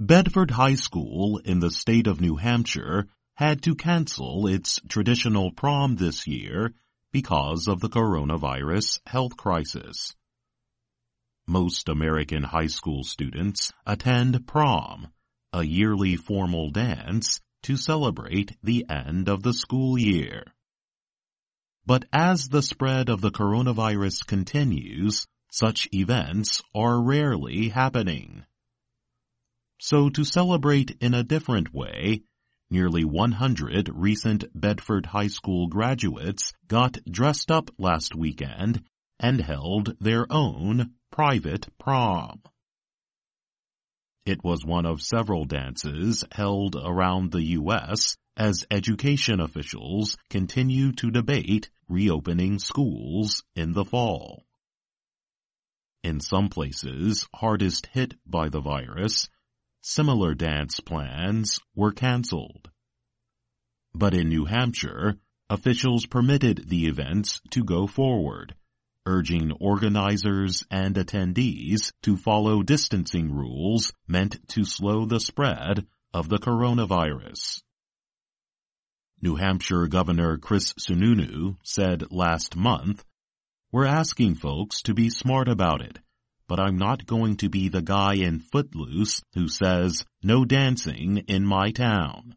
Bedford High School in the state of New Hampshire had to cancel its traditional prom this year because of the coronavirus health crisis. Most American high school students attend prom, a yearly formal dance to celebrate the end of the school year. But as the spread of the coronavirus continues, such events are rarely happening. So to celebrate in a different way, nearly 100 recent Bedford High School graduates got dressed up last weekend and held their own private prom. It was one of several dances held around the U.S. as education officials continue to debate reopening schools in the fall. In some places hardest hit by the virus, similar dance plans were canceled. But in New Hampshire, officials permitted the events to go forward, urging organizers and attendees to follow distancing rules meant to slow the spread of the coronavirus. New Hampshire Governor Chris Sununu said last month, "We're asking folks to be smart about it, but I'm not going to be the guy in Footloose who says, 'No dancing in my town.'"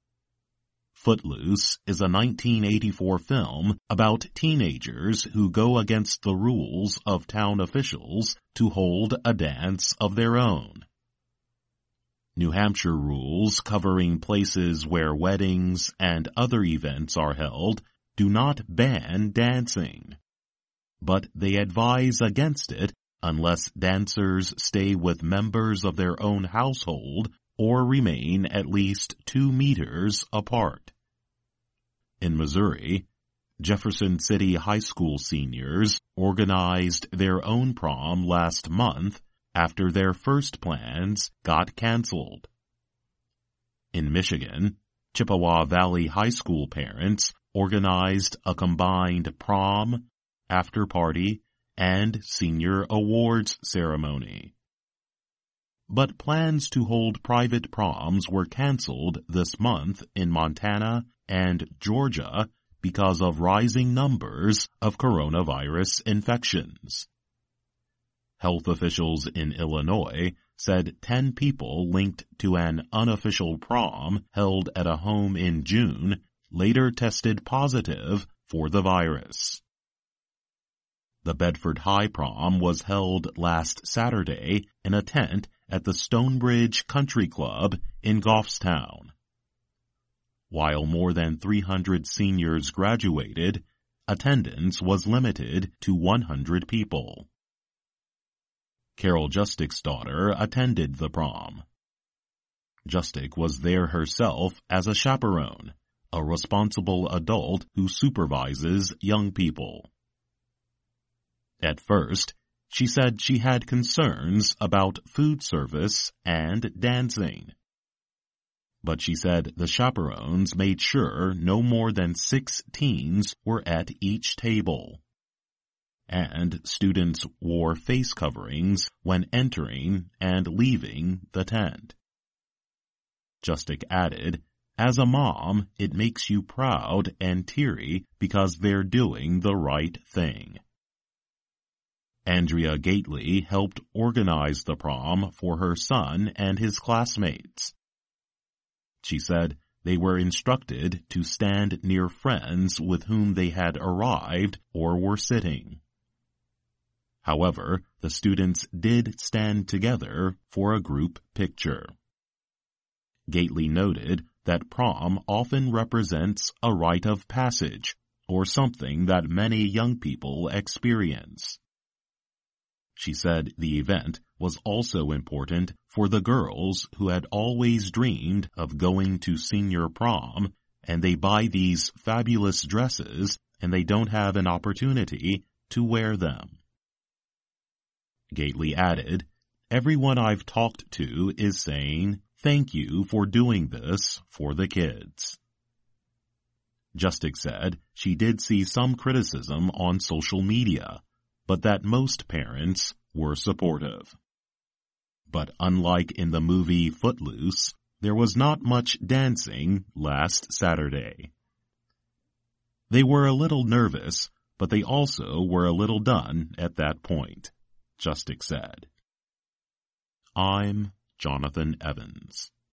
Footloose is a 1984 film about teenagers who go against the rules of town officials to hold a dance of their own. New Hampshire rules covering places where weddings and other events are held do not ban dancing, but they advise against it unless dancers stay with members of their own household or remain at least 2 meters apart. In Missouri, Jefferson City High School seniors organized their own prom last month after their first plans got canceled. In Michigan, Chippewa Valley High School parents organized a combined prom, after-party, and senior awards ceremony. But plans to hold private proms were canceled this month in Montana and Georgia because of rising numbers of coronavirus infections. Health officials in Illinois said 10 people linked to an unofficial prom held at a home in June later tested positive for the virus. The Bedford High Prom was held last Saturday in a tent at the Stonebridge Country Club in Goffstown. While more than 300 seniors graduated, attendance was limited to 100 people. Carol Justick's daughter attended the prom. Justick was there herself as a chaperone, a responsible adult who supervises young people. At first, she said she had concerns about food service and dancing. But she said the chaperones made sure no more than 6 teens were at each table. And students wore face coverings when entering and leaving the tent. Justick added, "As a mom, it makes you proud and teary because they're doing the right thing." Andrea Gately helped organize the prom for her son and his classmates. She said they were instructed to stand near friends with whom they had arrived or were sitting. However, the students did stand together for a group picture. Gately noted that prom often represents a rite of passage, or something that many young people experience. She said the event was also important for the girls who had always dreamed of going to senior prom, and they buy these fabulous dresses and they don't have an opportunity to wear them. Gately added, "Everyone I've talked to is saying, 'Thank you for doing this for the kids.'" Justick said she did see some criticism on social media, but that most parents were supportive. But unlike in the movie Footloose, there was not much dancing last Saturday. They were a little nervous, but they also were a little done at that point, Justic said. I'm Jonathan Evans.